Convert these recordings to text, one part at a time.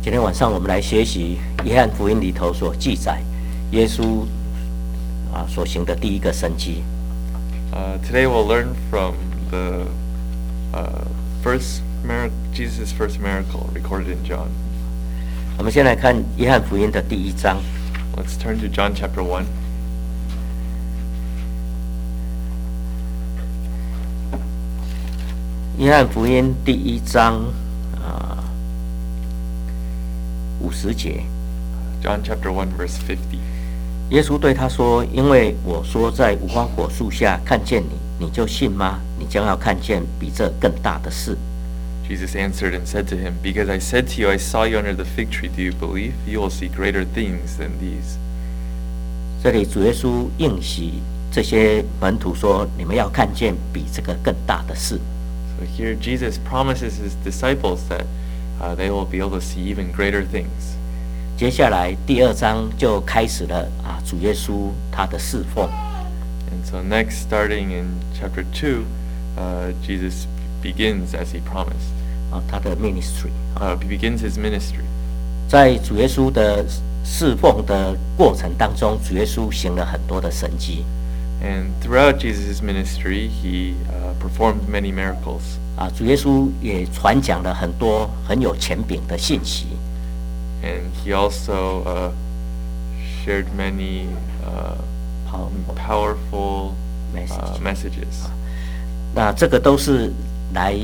今天晚上我们来学习约翰福音里头所记载耶稣所行的第一个神迹。 Today we'll learn from the Jesus' first miracle recorded in John. 我们先来看约翰福音的第1章。 Let's turn to John chapter 1. 约翰福音第1章50节。 John chapter 1 verse 50. 耶稣对他说：“因为我说在无花果树下看见你，你就信吗？你将要看见比这更大的事。” Jesus answered and said to him, Because I said to you, I saw you under the fig tree. Do you believe? You will see greater things than these. 这里主耶稣应许这些门徒说：“你们要看见比这个更大的事。” So here Jesus promises his disciples that they will be able to see even greater things. 接下来第2章就开始了主耶稣他的侍奉。 And so next, starting in chapter 2, Jesus begins as he promised. 他的 ministry. He begins his ministry. 在主耶稣的侍奉的过程当中，主耶稣行了很多的神迹。 And throughout Jesus' ministry, he performed many miracles. 主耶稣也传讲了很多很有权柄的信息。 And he also shared many powerful messages. 那这个都是来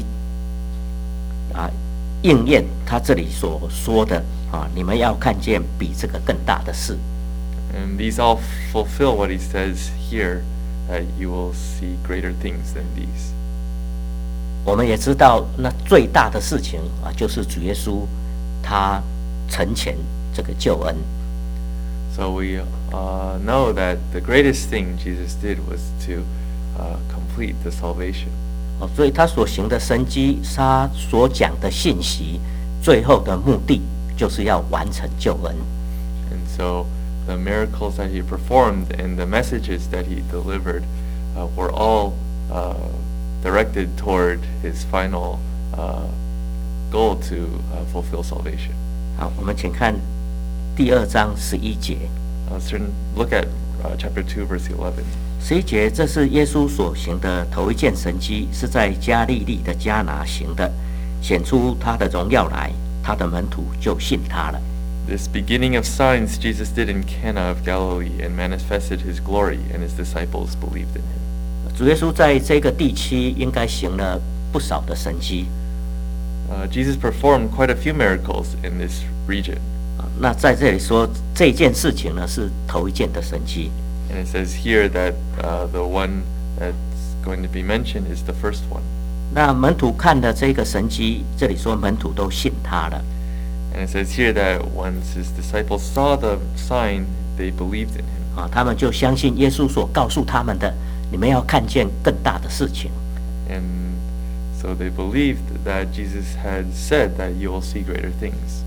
应验他这里所说的你们要看见比这个更大的事。 And these all fulfill what he says here, that you will see greater things than these. 我们也知道，那最大的事情就是主耶稣他成全这个救恩。 So we know that the greatest thing Jesus did was to complete the salvation. 所以他所行的神迹，他所讲的信息，最后的目的就是要完成救恩。 And so the miracles that he performed and the messages that he delivered were all directed toward his final goal to fulfill salvation. 好，我们请看第2章11节。 Let's look at chapter 2, verse 11. 11节，这是耶稣所行的头一件神迹，是在加利利的迦拿行的，显出他的荣耀来，他的门徒就信他了。 This beginning of signs Jesus did in Cana of Galilee and manifested his glory, and his disciples believed in him. 主耶稣在这个地区应该行了不少的神迹。 Jesus performed quite a few miracles in this region. 那在这里说这件事情呢，是头一件的神迹。 And it says here that the one that's going to be mentioned is the first one. 那门徒看了这个神迹，这里说门徒都信他了。 And it says here that once his disciples saw the sign, they believed in him. 他们就相信耶稣所告诉他们的，你们要看见更大的事情。 And so they believed that Jesus had said that you will see greater things.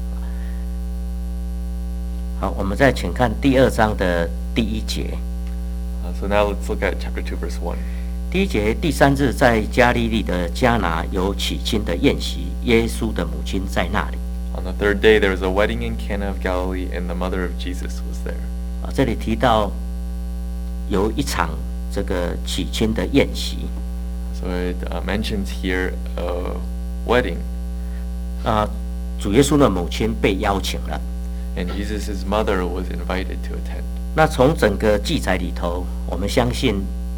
好，我们再请看第2章的第1节。 So now let's look at chapter 2, verse 1. 第1节，第3日在加利利的迦拿有娶亲的宴席，耶稣的母亲在那里。 On the third day, there was a wedding in Cana of Galilee, and the mother of Jesus was there. 这里提到有一场这个娶亲的宴席。 So it mentions here a wedding. 主耶稣的母亲被邀请了。 And Jesus' mother was invited to attend. 那从整个记载里头，我们相信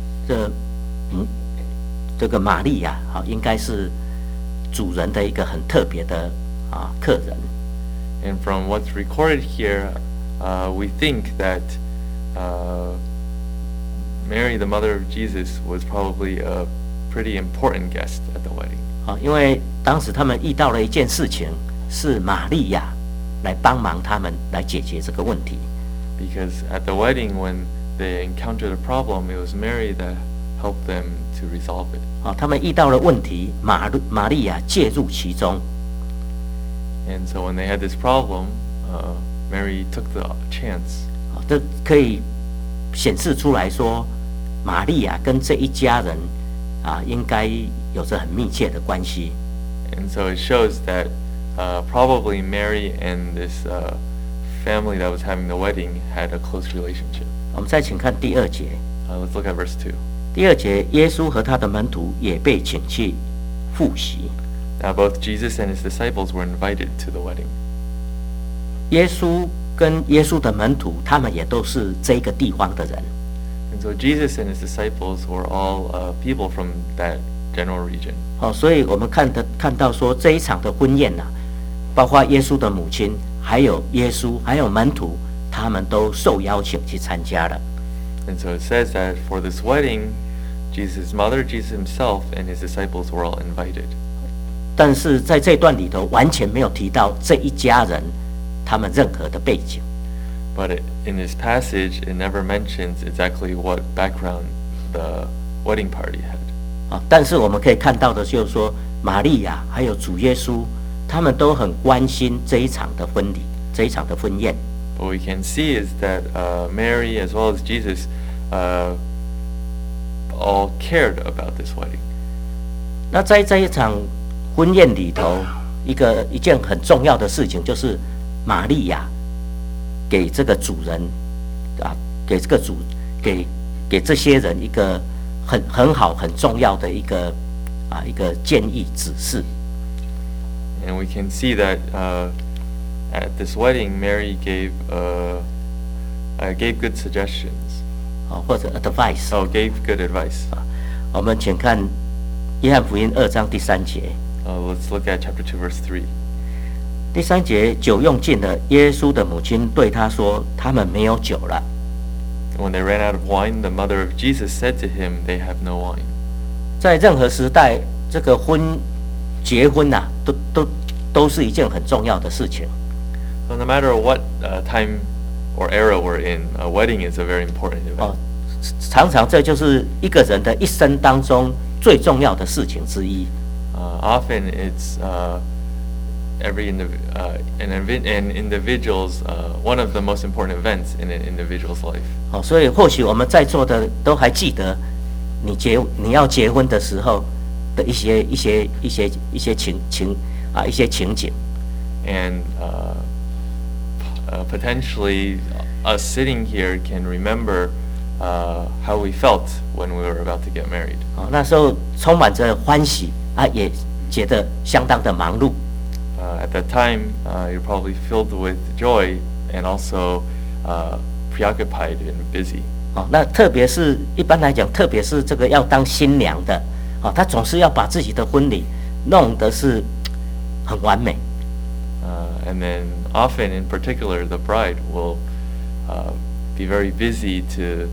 这个玛利亚应该是主人的一个很特别的客人。 And from what's recorded here, we think that Mary, the mother of Jesus, was probably a pretty important guest at the wedding. 因为当时他们遇到了一件事情，是玛利亚来帮忙他们来解决这个问题。 Because at the wedding, when they encountered a problem, it was Mary that helped them to resolve it. 他们遇到了问题，玛利亚介入其中。 And so when they had this problem, Mary took the chance. 这可以显示出来说，玛利亚跟这一家人应该有着很密切的关系。 And so it shows that probably Mary and this family that was having the wedding had a close relationship. 我们再请看第2节。 Let's look at verse 2. 第2节，耶稣和他的门徒也被请去赴席。 Now both Jesus and his disciples were invited to the wedding. 耶稣跟耶稣的门徒，他们也都是这个地方的人。 And so Jesus and his disciples were all people from that general region. 所以我们看到说这一场的婚宴啊，包括耶稣的母亲，还有耶稣，还有门徒，他们都受邀请去参加了。 And so it says that for this wedding, Jesus' mother, Jesus himself, and his disciples were all invited. 但是在这段里头，完全没有提到这一家人他们任何的背景。 But in this passage, it never mentions exactly what background the wedding party had. 但是我们可以看到的就是说，玛利亚还有主耶稣，他们都很关心这一场的婚礼，这一场的婚宴。 What we can see is that Mary as well as Jesus all cared about this wedding. 那在这一场婚宴里头，一件很重要的事情就是玛利亚给这个主人给这些人一个很好很重要的一个建议指示。 And we can see that at this wedding, Mary gave good suggestions. 或者 advice. Gave good advice. 我们请看约翰福音2章第3节。 Let's look at chapter 2, verse 3. 第3节，酒用尽了，耶稣的母亲对他说：“他们没有酒了。” When they ran out of wine, the mother of Jesus said to him, "They have no wine." 在任何时代，这个结婚啊，都是一件很重要的事情。 So no matter what time or era we're in, a wedding is a very important event. 常常这就是一个人的一生当中最重要的事情之一。 Often it's an individual's one of the most important events in an individual's life. 所以或许我们在座的都还记得你要结婚的时候的一些情景。 And potentially us sitting here can remember how we felt when we were about to get married. 那时候充满着欢喜也觉得相当的忙碌。 At that time, you're probably filled with joy and also preoccupied and busy. 那特别是一般来讲，特别是这个要当新娘的，她总是要把自己的婚礼弄得是很完美。 And then often, in particular, the bride will be very busy to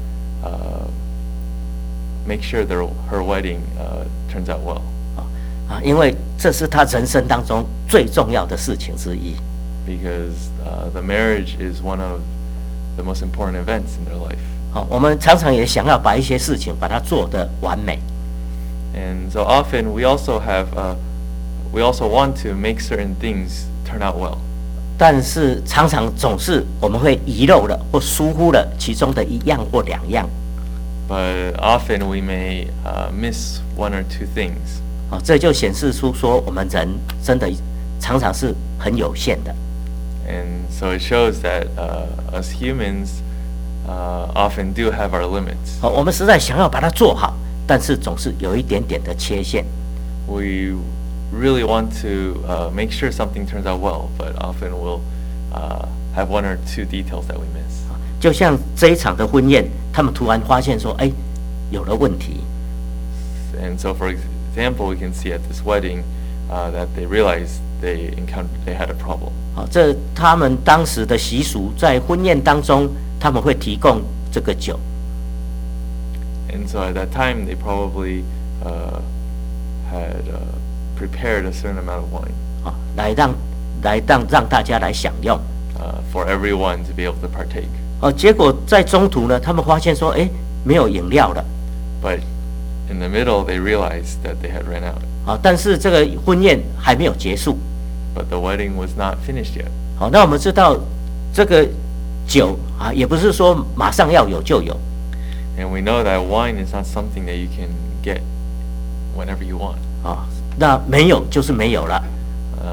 make sure that her wedding turns out well. 因为这是她人生当中最重要的事情之一。 Because the marriage is one of the most important events in their life. 我们常常也想要把一些事情把它做得完美。 And so often we also want to make certain things turn out well. 但是常常总是我们会遗漏了或疏忽了其中的一样或两样。 But often we may miss one or two things. 这就显示出说我们人真的常常是很有限的。 And so it shows that us humans often do have our limits. 我们实在想要把它做好，但是总是有一点点的缺陷。 We really want to make sure something turns out well, but often we'll have one or two details that we miss. 就像这一场的婚宴，他们突然发现说，有了问题。 And so, for example, we can see at this wedding that they realized they had a problem. 这他们当时的习俗，在婚宴当中，他们会提供这个酒。 And so at that time, they probably had prepared a certain amount of wine. 来让大家来享用。 For everyone to be able to partake. 结果在中途呢，他们发现说，没有饮料了。 But in the middle, they realized that they had ran out. 但是这个婚宴还没有结束。 But the wedding was not finished yet. 那我们知道这个酒也不是说马上要有就有。 And we know that wine is not something that you can get whenever you want. 那没有就是没有了。 If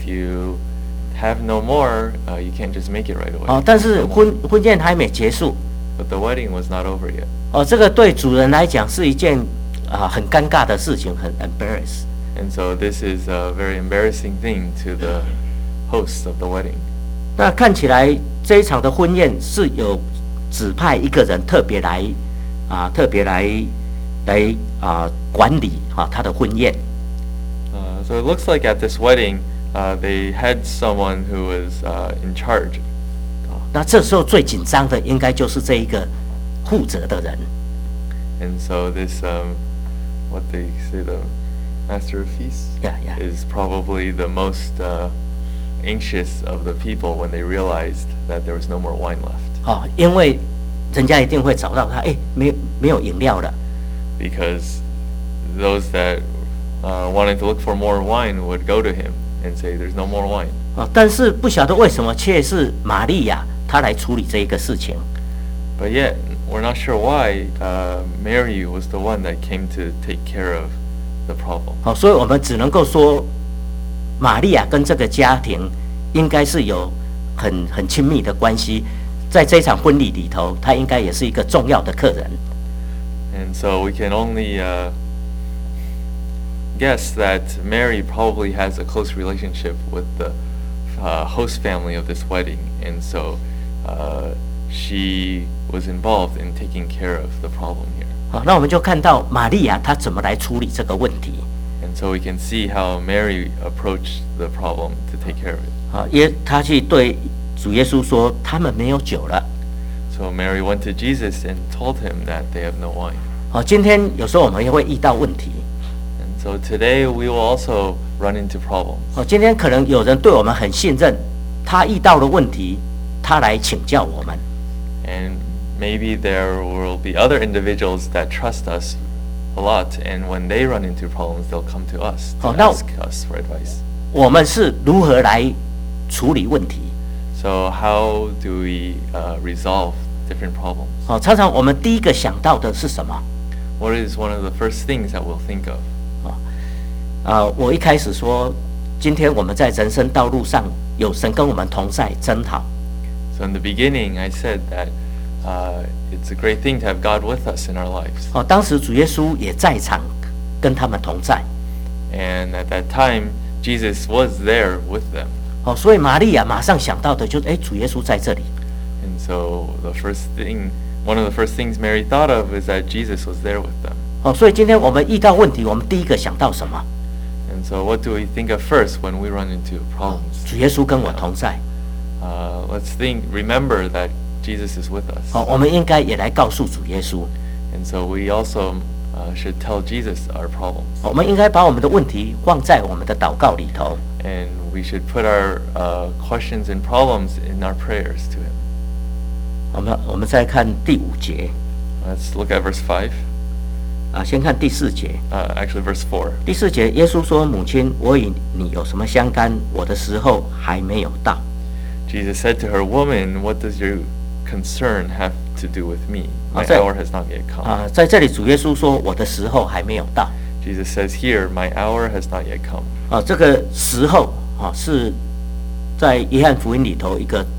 if you have no more, you can't just make it right away. 哦，但是婚宴还没结束。 But the wedding was not over yet. 哦，这个对主人来讲是一件很尴尬的事情，很 embarrass。 And so this is a very embarrassing thing to the hosts of the wedding. 那看起来这一场的婚宴是有指派一个人特别来管理他的婚宴。 So it looks like at this wedding, they had someone who was in charge. 那这时候最紧张的应该就是这一个负责的人。 And so this, what they say, the master of feasts, Yeah. is probably the most anxious of the people when they realized that there was no more wine left. 因为人家一定会找到他，没有饮料了。 Because those that wanted to look for more wine would go to him and say, "There's no more wine." 但是不晓得为什么却是玛利亚她来处理这一个事情。 But yet, we're not sure why Mary was the one that came to take care of the problem. 所以我们只能够说，玛利亚跟这个家庭应该是有很亲密的关系，在这场婚礼里头，她应该也是一个重要的客人。 And so we can only guess that Mary probably has a close relationship with the host family of this wedding, and so she was involved in taking care of the problem here. 好，那我们就看到玛利亚她怎么来处理这个问题。 And so we can see how Mary approached the problem to take care of it. 她去对主耶稣说，他们没有酒了。 So Mary went to Jesus and told him that they have no wine. 今天有时候我们也会遇到问题。 And so today we will also run into problems. 今天可能有人对我们很信任，他遇到了问题，他来请教我们。 And maybe there will be other individuals that trust us a lot, and when they run into problems, they'll come to us to ask us for advice. 我们是如何来处理问题？ So how do we resolve different problems? 常常我们第一个想到的是什么？ What is one of the first things that we'll think of? 我一开始说，今天我们在人生道路上有神跟我们同在，真好。 So in the beginning, I said that it's a great thing to have God with us in our lives. 当时主耶稣也在场，跟他们同在。 And at that time, Jesus was there with them. 所以玛利亚马上想到的就是，主耶稣在这里。 And so one of the first things Mary thought of is that Jesus was there with them. 所以今天我们遇到问题，我们第一个想到什么？ And so what do we think of first when we run into problems? 主耶稣跟我同在。 Let's remember that Jesus is with us. 我们应该也来告诉主耶稣。 And so we also should tell Jesus our problems. 我们应该把我们的问题放在我们的祷告里头。 And we should put our questions and problems in our prayers to Him. 我们再看第5节。 Let's look at verse 5. 先看第4节。 Actually, verse 4. 第4节，耶稣说：“母亲，我与你有什么相干？我的时候还没有到。” Jesus said to her, "Woman, what does your concern have to do with me? My hour has not yet come." 在这里，主耶稣说：“我的时候还没有到。” Jesus says here, "My hour has not yet come." 这个时候是在约翰福音里头一个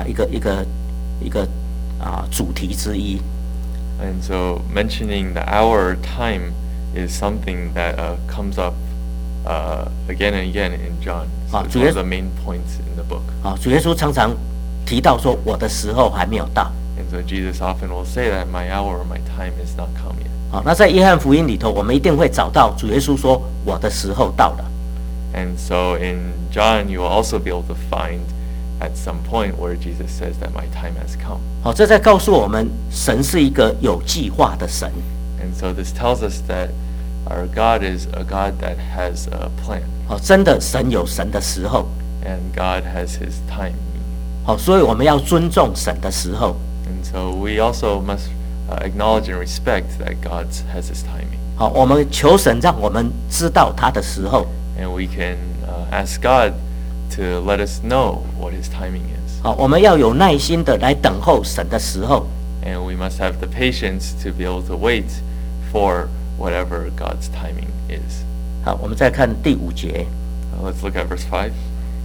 主题之一。 And so mentioning the hour or time is something that comes up again and again in John. So it's one of the main points in the book. 主耶稣常常提到说：“我的时候还没有到。” And so Jesus often will say that my hour or my time is not come yet. 那在约翰福音里头，我们一定会找到主耶稣说：“我的时候到了。” And so in John, you will also be able to find at some point where Jesus says that my time has come. 这在告诉我们，神是一个有计划的神。 And so this tells us that our God is a God that has a plan. 真的，神有神的时候。 And God has His timing. 所以我们要尊重神的时候。 And so we also must acknowledge and respect that God has His timing. 我们求神让我们知道他的时候。 And we can ask God to let us know what His timing is. 我们要有耐心的来等候神的时候。 And we must have the patience to be able to wait for whatever God's timing is. 我们再看第5节。 Let's look at verse 5.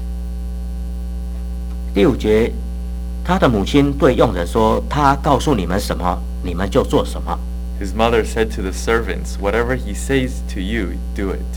第5节，他的母亲对佣人说：“他告诉你们什么，你们就做什么。” His mother said to the servants, "Whatever he says to you, do it."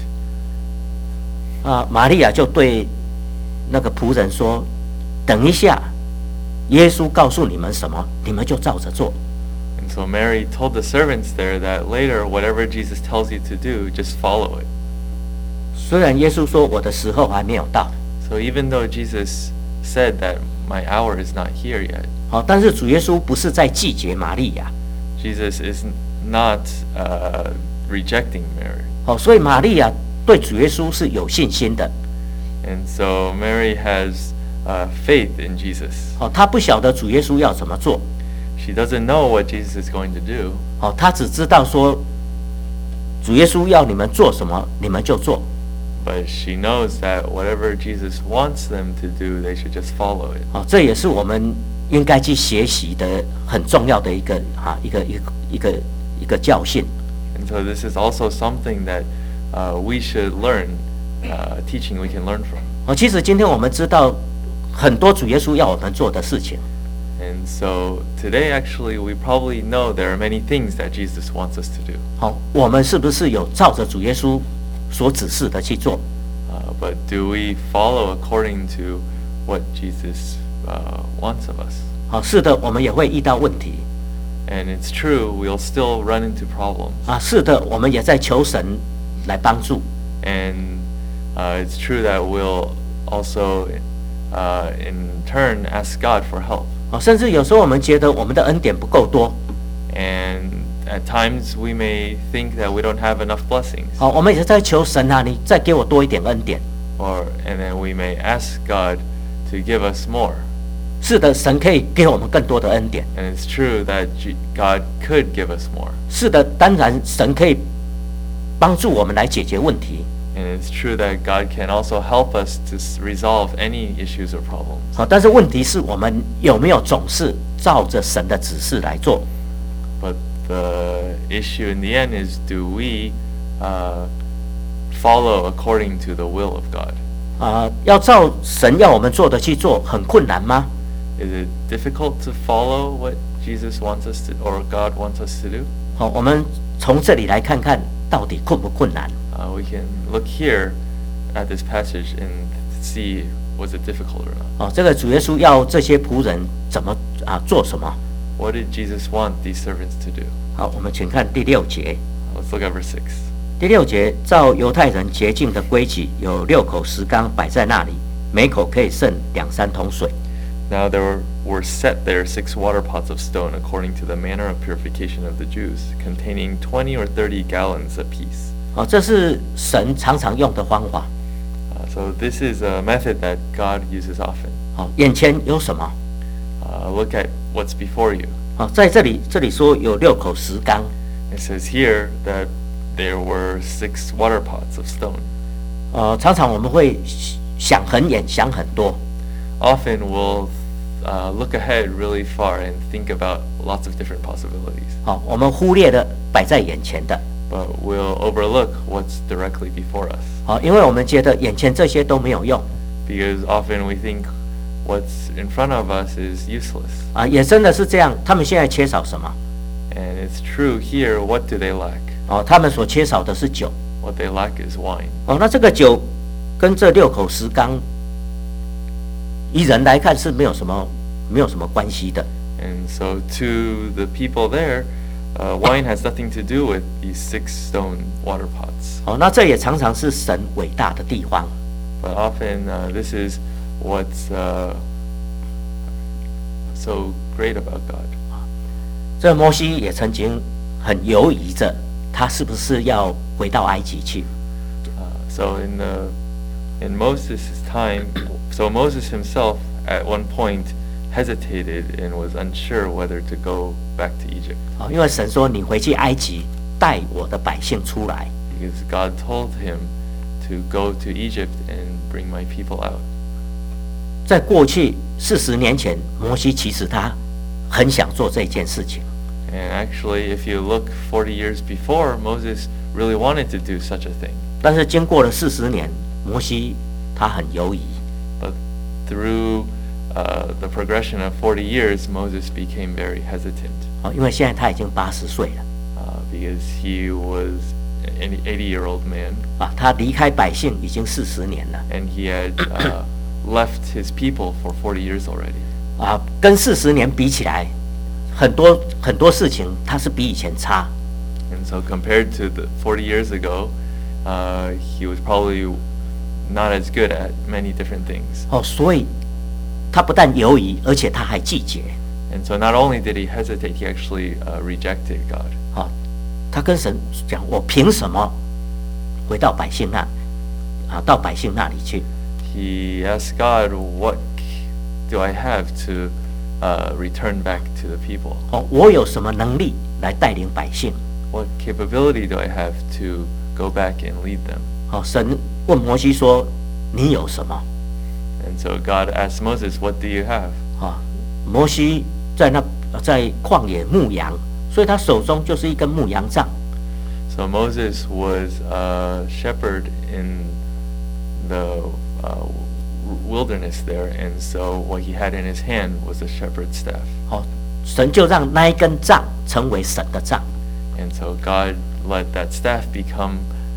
玛利亚就对那个仆人说：“等一下，耶稣告诉你们什么，你们就照着做。” And so Mary told the servants there that later, whatever Jesus tells you to do, just follow it. 虽然耶稣说我的时候还没有到， So even though Jesus said that my hour is not here yet, 但是主耶稣不是在拒绝玛利亚， Jesus is not rejecting Mary. 所以玛利亚对主耶稣是有信心的。 And so Mary has faith in Jesus. 她不晓得主耶稣要怎么做， She doesn't know what Jesus is going to do, 她只知道说主耶稣要你们做什么，你们就做。 but she knows that whatever Jesus wants them to do, they should just follow it. 这也是我们应该去学习的很重要的一个教训。 And so this is also something that we should learn, teaching we can learn from. 其实今天我们知道很多主耶稣要我们做的事情， And so today, actually, we probably know there are many things that Jesus wants us to do. 我们是不是有照着主耶稣所指示的去做？ But do we follow according to what Jesus wants of us? 是的，我们也会遇到问题。 And it's true, we'll still run into problems. 是的，我们也在求神来帮助。 And it's true that we'll also, in turn, ask God for help. 甚至有时候我们觉得我们的恩典不够多， And at times we may think that we don't have enough blessings. 我们也在求神啊，你再给我多一点恩典。 And then we may ask God to give us more. 是的，神可以给我们更多的恩典。 And it's true that God could give us more. 是的，当然神可以帮助我们来解决问题。 And it's true that God can also help us to resolve any issues or problems. 但是问题是我们有没有总是照着神的指示来做？ But the issue in the end is, do we follow according to the will of God? 要照神要我们做的去做，很困难吗？ Is it difficult to follow what Jesus wants us to, or God wants us to do? 我们从这里来看看到底困不困难？ We can look here at this passage and see, was it difficult or not? 这个主耶稣要这些仆人怎么做什么？ What did Jesus want these servants to do? 好，我们请看第6节。 Let's look at verse 6. 第6节，照犹太人洁净的规矩，有6口石缸摆在那里，每口可以盛2-3桶水。 Now there were set there 6 water pots of stone according to the manner of purification of the Jews, containing 20 or 30 gallons apiece. 这是神常常用的方法。 So this is a method that God uses often. 眼前有什么？ Look at what's before you. 在这里说有6口石缸。 It says here that there were 6 water pots of stone. 常常我们会想很远，想很多。 Often we'll look ahead really far and think about lots of different possibilities. 我们忽略了摆在眼前的。 But we'll overlook what's directly before us. 因为我们觉得眼前这些都没有用。 Because often we think what's in front of us is useless. 也真的是这样。他们现在缺少什么？ And it's true here, what do they lack? 他们所缺少的是酒。 What they lack is wine. 那这个酒跟这6口石缸，以人来看是没有什么关系的。 And so to the people there, wine has nothing to do with these 6 stone water pots. 那这也常常是神伟大的地方。 But often this is what's so great about God. 这摩西也曾经很犹疑着，他是不是要回到埃及去？ So in Moses' time, so Moses himself at one point hesitated and was unsure whether to go back to Egypt. 因为神说你回去埃及，带我的百姓出来。 Because God told him to go to Egypt and bring my people out. 在过去40年前，摩西其实他很想做这件事情。 And actually, if you look 40 years before, Moses really wanted to do such a thing. 但是经过了40年，摩西他很犹疑。 But through the progression of 40 years, Moses became very hesitant 因为现在他已经80岁了 because he was an 80-year-old man 他离开百姓已经40年了 and he had left his people for 40 years already. 跟40年比起来，很多事情他是比以前差 And so compared to the 40 years ago, he was probably not as good at many different things. 所以他不但犹疑，而且他还拒绝 And so not only did he hesitate, he actually rejected God. 他跟神讲：“我凭什么回到百姓到百姓那里去？” He asked God, what do I have to return back to the people? 我有什么能力来带领百姓？ What capability do I have to go back and lead them? 神问摩西说：“你有什么 And so God asked Moses, what do you have?？” 摩西在旷野牧羊，所以他手中就是一根牧羊杖。 So Moses was a shepherd in the wilderness there, and so what he had in his hand was a shepherd's staff. 神就让那一根杖成为神的杖。 And so God let that staff become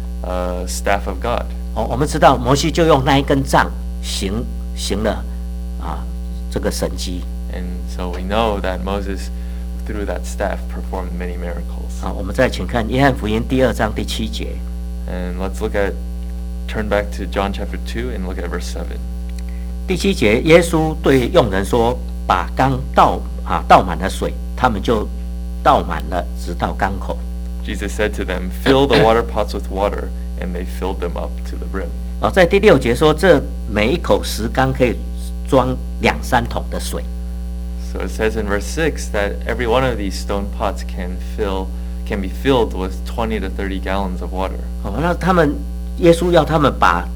a staff of God. 我们知道摩西就用那一根杖行了这个神迹。 And so we know that Moses, through that staff, performed many miracles. 我们再请看约翰福音2章第7节。 And let's turn back to John chapter 2 and look at verse 7. 第7节，耶稣对用人说：“把缸倒满了水，他们就倒满了，直到缸口。” Jesus said to them, fill the water pots with water, and they filled them up to the brim. 在第6节说，这每一口石缸可以装2-3桶的水。 So it says in verse 6 that every one of these stone pots can be filled with 20 to 30 gallons of water. 那耶稣要他们把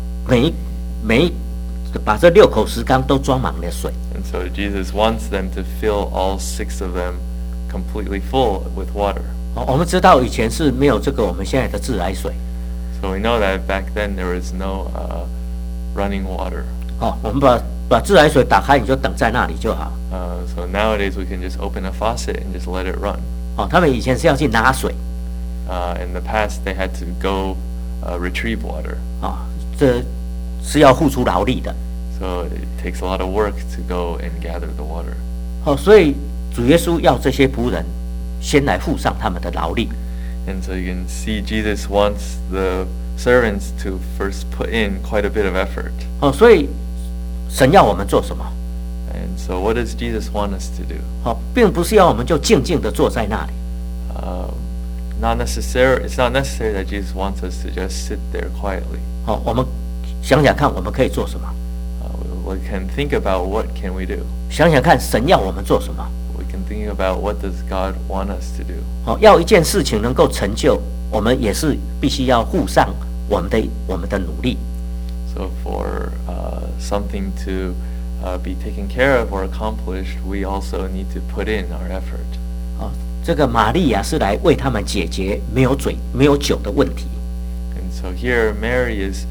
把这6口石缸都装满了水。 And so Jesus wants them to fill all 6 of them completely full with water. 我们知道以前是没有这个我们现在的自来水。 So we know that back then there was no running water. 我们把自来水打开，你就等在那里就好。 So nowadays we can just open a faucet and just let it run. 他们以前是要去拿水。 In the past they had to go retrieve water. 这是要付出劳力的。 So it takes a lot of work to go and gather the water. 所以主耶稣要这些仆人先来付上他们的劳力。 And so you can see Jesus wants the servants to first put in quite a bit of effort. 所以神要我们做什么？ And so what does Jesus want us to do? 并不是要我们就静静的坐在那里。 It's not necessary that Jesus wants us to just sit there quietly. 我们想想看，我们可以做什么？ We can think about what can we do. 想想看，神要我们做什么？ We can think about what does God want us to do. 要一件事情能够成就，我们也是必须要付上我们的努力。 So for something to be taken care of or accomplished, we also need to put in our effort. 这个玛利亚是来为他们解决没有酒的问题。 And so here Mary is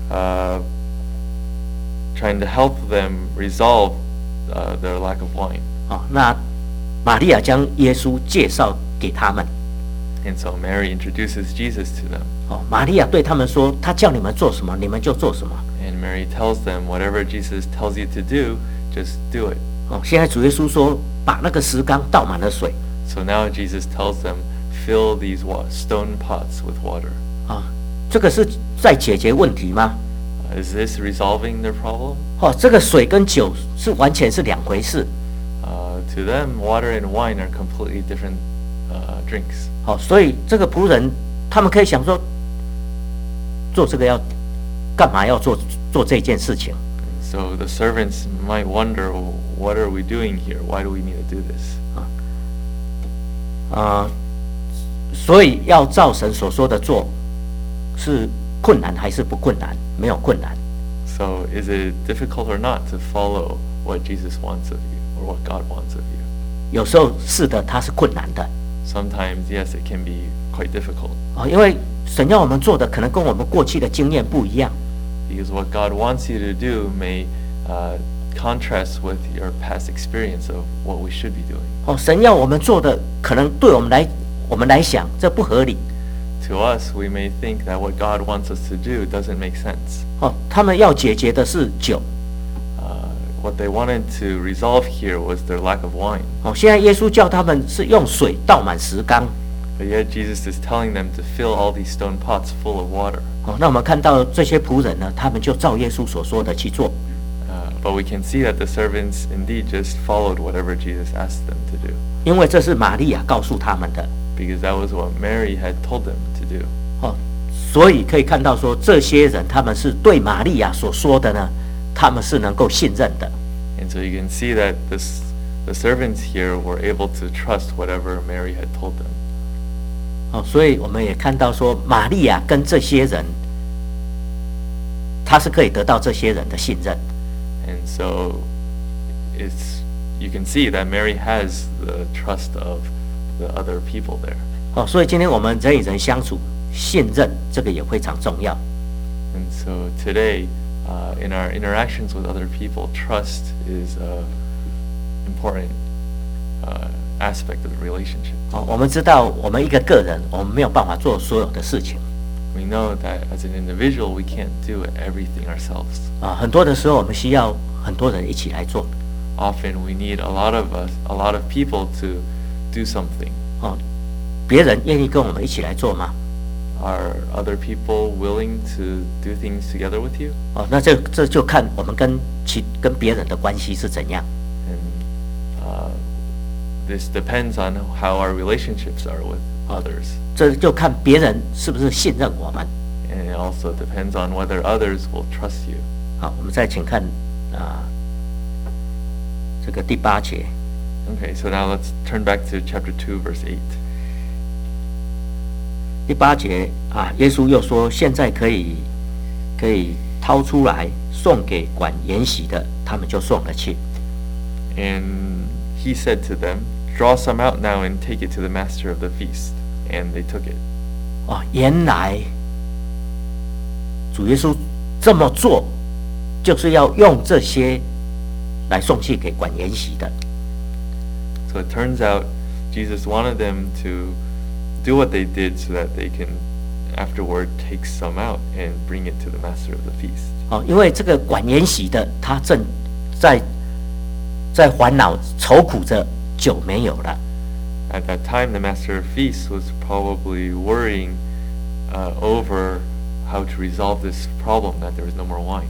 trying to help them resolve their lack of wine. 那玛利亚将耶稣介绍给他们。 And so Mary introduces Jesus to them. 玛利亚对他们说：“他叫你们做什么，你们就做什么。” And Mary tells them, whatever Jesus tells you to do, just do it. 现在主耶稣说：“把那个石缸倒满了水。” So now Jesus tells them, fill these stone pots with water. 这个是在解决问题吗？ Is this resolving their problem? 这个水跟酒是完全是两回事。 To them, water and wine are completely different drinks. 所以这个仆人他们可以想说，做这个要干嘛？要做这件事情？ So the servants might wonder, what are we doing here? Why do we need to do this? 所以要照神所说的做，是困难还是不困难？没有困难。 So is it difficult or not to follow what Jesus wants of you or what God wants of you? 有时候是的，它是困难的。 Sometimes, yes, it can be quite difficult. 因为神要我们做的可能跟我们过去的经验不一样。 Because what God wants you to do may contrasts with your past experience of what we should be doing. 哦，神要我们做的，可能对我们来想，这不合理。 To us, we may think that what God wants us to do doesn't make sense. 哦，他们要解决的是酒。 What they wanted to resolve here was their lack of wine. 哦，现在耶稣叫他们是用水倒满石缸。 But yet Jesus is telling them to fill all these stone pots full of water. 哦，那我们看到这些仆人呢，他们就照耶稣所说的去做。 But we can see that the servants indeed just followed whatever Jesus asked them to do. 因为这是玛利亚告诉他们的。 Because that was what Mary had told them to do. 哦，所以可以看到说，这些人他们是对玛利亚所说的呢，他们是能够信任的。 And so you can see that the servants here were able to trust whatever Mary had told them. 哦，所以我们也看到说，玛利亚跟这些人，他是可以得到这些人的信任。 And so you can see that Mary has the trust of the other people there. 哦，所以今天我们人与人相处，信任这个也非常重要。 And so today, in our interactions with other people, trust is an important aspect of the relationship. 哦，我们知道，我们一个个人，我们没有办法做所有的事情。 We know that as an individual, we can't do everything ourselves. 啊，很多的时候，我们需要很多人一起来做。 Often we need a lot of people to do something. 哦，别人愿意跟我们一起来做吗？ Are other people willing to do things together with you? 哦，那这就看我们跟别人的关系是怎样。 And this depends on how our relationships are with others. 这就看别人是不是信任我们。 And it also depends on whether others will trust you. 好，我们再请看这个第8节。 Okay, so now let's turn back to chapter 2, verse 8. 第8节啊，耶稣又说：“现在可以掏出来送给管筵席的，他们就送了去。” And he said to them, "Draw some out now and take it to the master of the feast." And they took it. 哦，原来主耶稣这么做，就是要用这些来送去给管筵席的。 So it turns out Jesus wanted them to do what they did so that they can afterward take some out and bring it to the master of the feast. 哦，因为这个管筵席的，他正在烦恼愁苦着，酒没有了。 At that time, the master of feast was probably worrying over how to resolve this problem, that there was no more wine.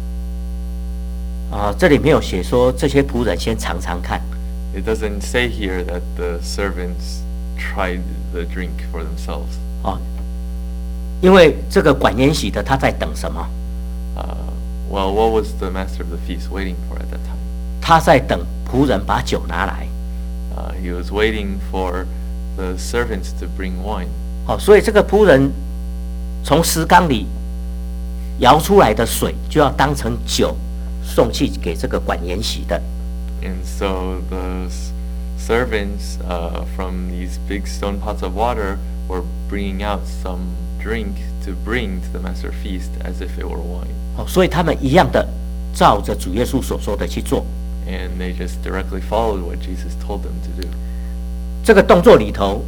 啊，这里没有写说这些仆人先尝尝看。 It doesn't say here that the servants tried the drink for themselves. 哦，因为这个管筵席的他在等什么？ Well, what was the master of the feast waiting for at that time? 他在等仆人把酒拿来。 He was waiting for the servants to bring wine. 哦，所以这个仆人从石缸里舀出来的水，就要当成酒送去给这个管筵席的。 And so the servants from these big stone pots of water were bringing out some drink to bring to the master feast as if it were wine. 哦，所以他们一样的照着主耶稣所说的去做。 And they just directly followed what Jesus told them to do. 这个动作里头，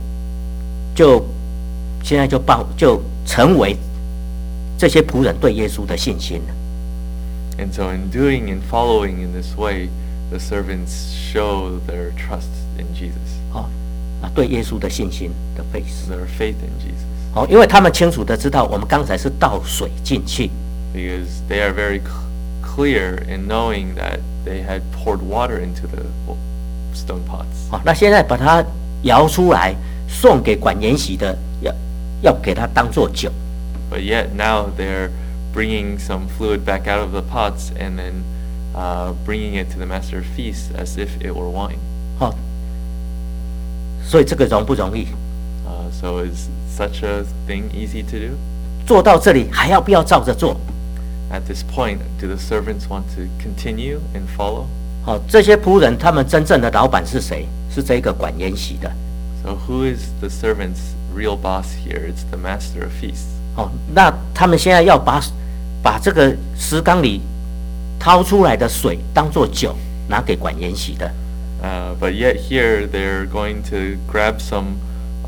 现在就成为这些仆人对耶稣的信心了。 And so in doing and following in this way, the servants show their trust in Jesus. 哦，对耶稣的信心的face。 Their faith in Jesus. 哦，因为他们清楚的知道，我们刚才是倒水进去。 Because they are very clear in knowing that they had poured water into the stone pots. 哦，那现在把它舀出来送给管筵席的，要给他当做酒。 But yet now they're bringing some fluid back out of the pots and then bringing it to the master of feast as if it were wine. 哦，所以这个容不容易？ So is such a thing easy to do? 做到这里还要不要照着做？ At this point, do the servants want to continue and follow? 好，这些仆人他们真正的老板是谁？是这个管筵席的。 So who is the servant's real boss here? It's the master of feasts. 哦，那他们现在要把这个石缸里掏出来的水当作酒拿给管筵席的。 But yet here they're going to grab some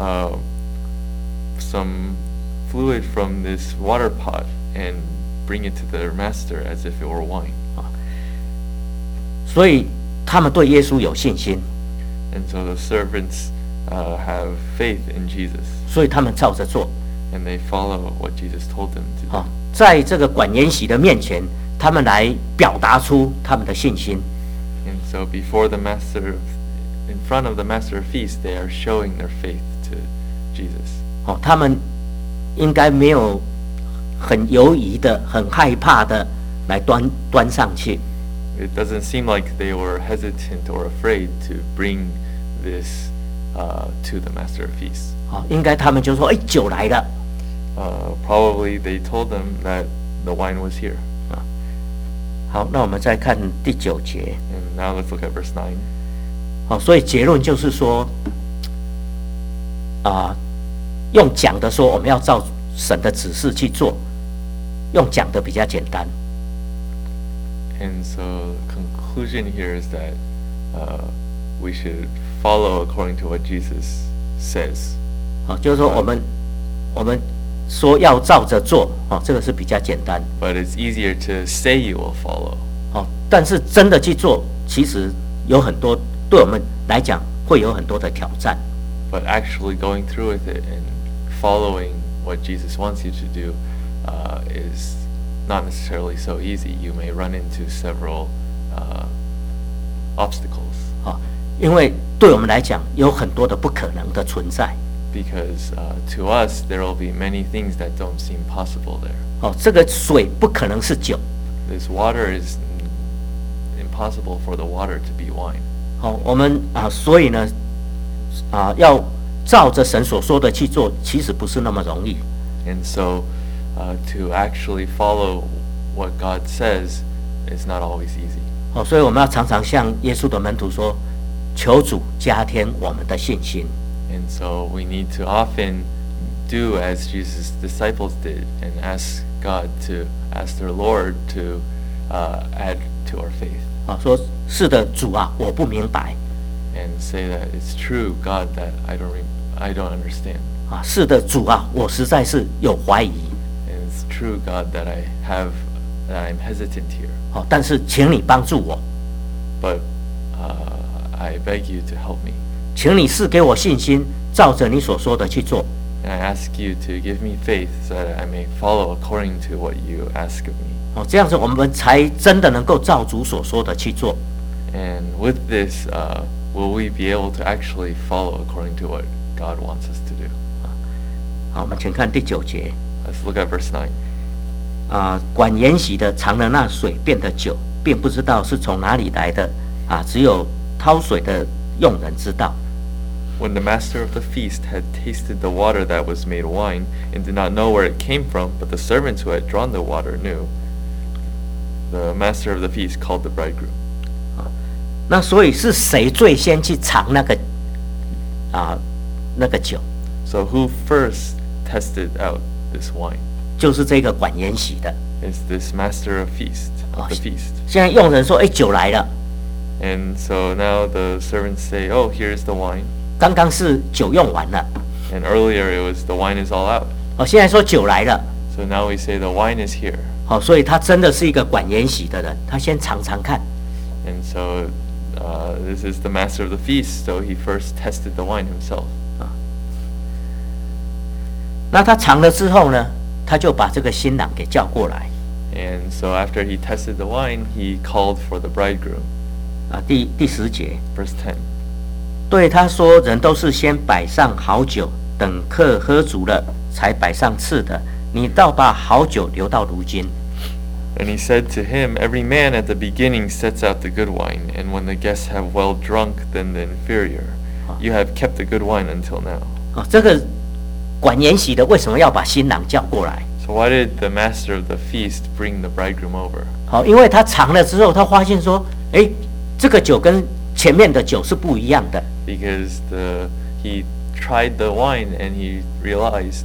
fluid from this water pot and bring it to their master as if it were wine. 所以他们对耶稣有信心， And so the servants have faith in Jesus, 所以他们照着做。 and they follow what Jesus told them to do. 在这个管筵席的面前，他们来表达出他们的信心。 And so before the master, in front of the master of feast, they are showing their faith to Jesus. 他们应该没有很犹疑的、很害怕的来端上去。 It doesn't seem like they were hesitant or afraid to bring this to the master of feast. 应该他们就说：“酒来了。” Probably they told them that the wine was here. 好，那我们再看第9节。 And now let's look at verse 9. 所以结论就是说，用讲的说我们要照神的指示去做，用讲的比较简单。 And so the conclusion here is that we should follow according to what Jesus says. 就是说我们说要照着做，这个是比较简单。 But it's easier to say you will follow. 但是真的去做，其实有很多对我们来讲会有很多的挑战。 But actually going through with it and following what Jesus wants you to do is not necessarily so easy. You may run into several obstacles. 因为对我们来讲有很多的不可能的存在。 Because to us there will be many things that don't seem possible there. 这个水不可能是酒。 This water is impossible for the water to be wine. 我们所以呢，要照着神所说的去做，其实不是那么容易。 And so to actually follow what God says is not always easy. 所以我们要常常向耶稣的门徒说，求主加添我们的信心。 And so we need to often do as Jesus' disciples did and ask God to ask their Lord to add to our faith. 说是的，主啊，我不明白。 And say that it's true, God, that I don't understand. 是的，主啊，我实在是有怀疑。 And it's true, God, that I'm hesitant here. 但是请你帮助我， But I beg you to help me. 请你赐给我信心，照着你所说的去做。 And I ask you to give me faith so that I may follow according to what you ask of me. 这样子我们才真的能够照主所说的去做。 And with this, will we be able to actually follow according to what God wants us to do? 好，我们请看第9节。 Let's look at verse 9. 管筵席的尝了那水变的酒，并不知道是从哪里来的，只有掏水的用人知道。 When the master of the feast had tasted the water that was made wine, and did not know where it came from, but the servants who had drawn the water knew, the master of the feast called the bridegroom. 那所以是谁最先去尝那个酒？ So who first tested out this wine? 就是这个管筵席的。 It's this master of the feast. 现在用人说：“酒来了。” And so now the servants say, "Oh, here's the wine." 刚刚是酒用完了。 And earlier it was the wine is all out. 现在说酒来了。 So now we say the wine is here. 所以他真的是一个管筵席的人，他先尝尝看。 And so this is the master of the feast, so he first tested the wine himself. 那他尝了之后呢，他就把这个新郎给叫过来。 And so after he tested the wine, he called for the bridegroom. 第10节。 Verse 10. 对他说：“人都是先摆上好酒，等客喝足了，才摆上次的。你倒把好酒留到如今。” And he said to him, "Every man at the beginning sets out the good wine, and when the guests have well drunk, then the inferior. You have kept the good wine until now." 这个管筵席的为什么要把新郎叫过来？ So why did the master of the feast bring the bridegroom over? 因为他尝了之后，他发现说：“这个酒跟前面的酒是不一样的。” Because he tried the wine and he realized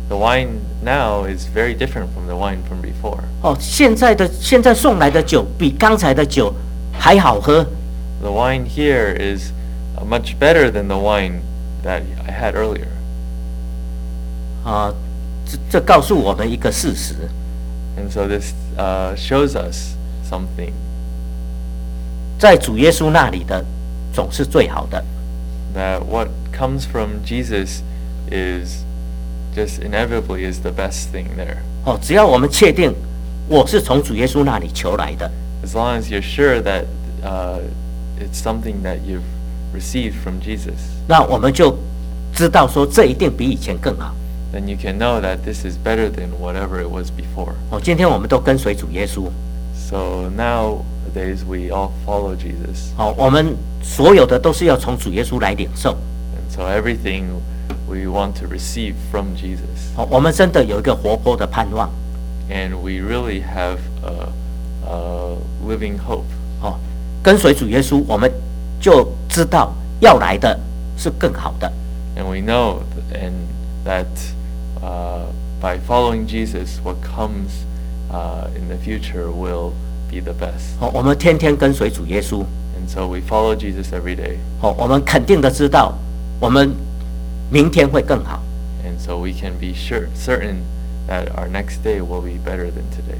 the wine now is very different from the wine from before. 哦，现在送来的酒比刚才的酒还好喝。 The wine here is much better than the wine that I had earlier. 啊，这告诉我们一个事实， And so this shows us something, 在主耶稣那里的总是最好的。 that what comes from Jesus is just inevitably is the best thing there. 哦，只要我们确定我是从主耶稣那里求来的， As long as you're sure that it's something that you've received from Jesus, 那我们就知道说这一定比以前更好。 then you can know that this is better than whatever it was before. 哦，今天我们都跟随主耶稣。 So nowadays we all follow Jesus. 哦，我们所有的都是要从主耶稣来领受。 And so everything we want to receive from Jesus. 哦，我们真的有一个活泼的盼望。 And we really have a living hope. 哦，跟随主耶稣，我们就知道要来的是更好的。 And we know that by following Jesus, what comes in the future will be the best. 哦，我们天天跟随主耶稣。 And so we follow Jesus every day. 哦，我们肯定的知道，我们明天会更好。 And so we can be certain that our next day will be better than today.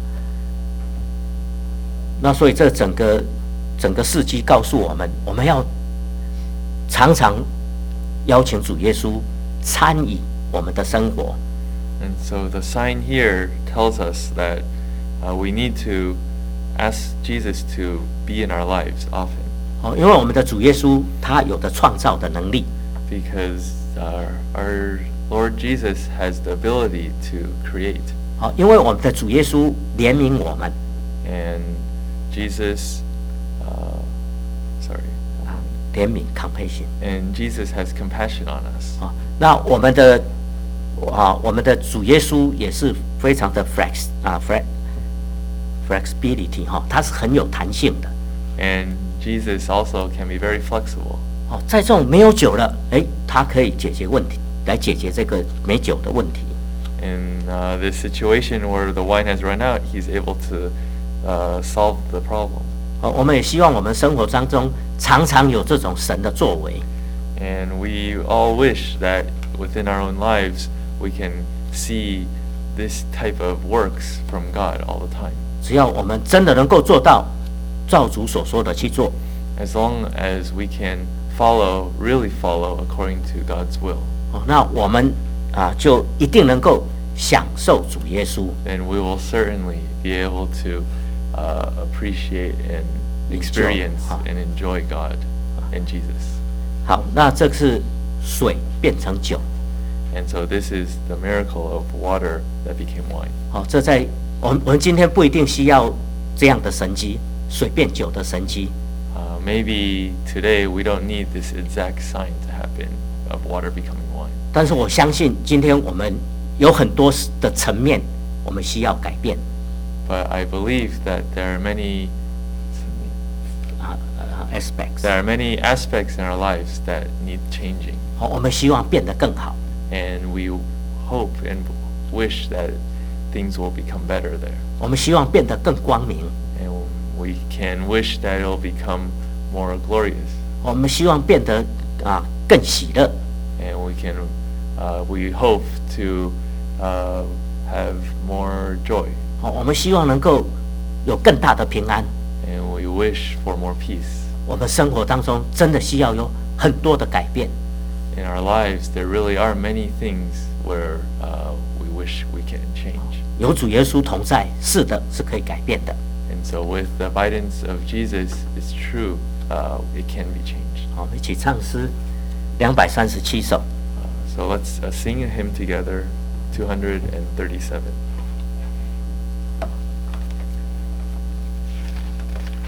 那所以这整个事迹告诉我们，我们要常常邀请主耶稣参与我们的生活。 And so the sign here tells us that we need to ask Jesus to be in our lives often. 哦，因为我们的主耶稣他有着创造的能力。 Because our Lord Jesus has the ability to create. 好，因为我们的主耶稣怜悯我们。 And Jesus, sorry. 怜悯 compassion。 And Jesus has compassion on us. 啊，那我们的主耶稣也是非常的 flexibility 哈，他是很有弹性的。 And Jesus also can be very flexible. 哦，在这种没有酒了，他可以解决问题，来解决这个没酒的问题。 In this situation where the wine has run out, he's able to solve the problem. 哦，我们也希望我们生活当中常常有这种神的作为。 And we all wish that within our own lives we can see this type of works from God all the time. 只要我们真的能够做到，照主所说的去做， As long as we can really follow according to God's will, 哦，那我们就一定能够享受主耶稣。 then we will certainly be able to appreciate and experience and enjoy God and Jesus. 好，那这是水变成酒。 And so this is the miracle of water that became wine. 好，这在我们今天不一定需要这样的神迹，水变酒的神迹。 Maybe today we don't need this exact sign to happen of water becoming wine. 但是我相信，今天我们有很多的层面，我们需要改变。 But I believe that there are many aspects。 there are many aspects in our lives that need changing. 好，我们希望变得更好。 And we hope and wish that things will become better there. 我们希望变得更光明。 And we can wish that it will become more glorious. 我们希望变得更喜乐。 And we hope to have more joy. 好，我们希望能够有更大的平安。 And we wish for more peace. 我们生活当中真的需要有很多的改变。 In our lives, there really are many things where we wish we can change. 有主耶稣同在，是的，是可以改变的。 And so with the guidance of Jesus, it's true, it can be changed. 好，我们一起唱诗237首。 So let's sing a hymn together, 237.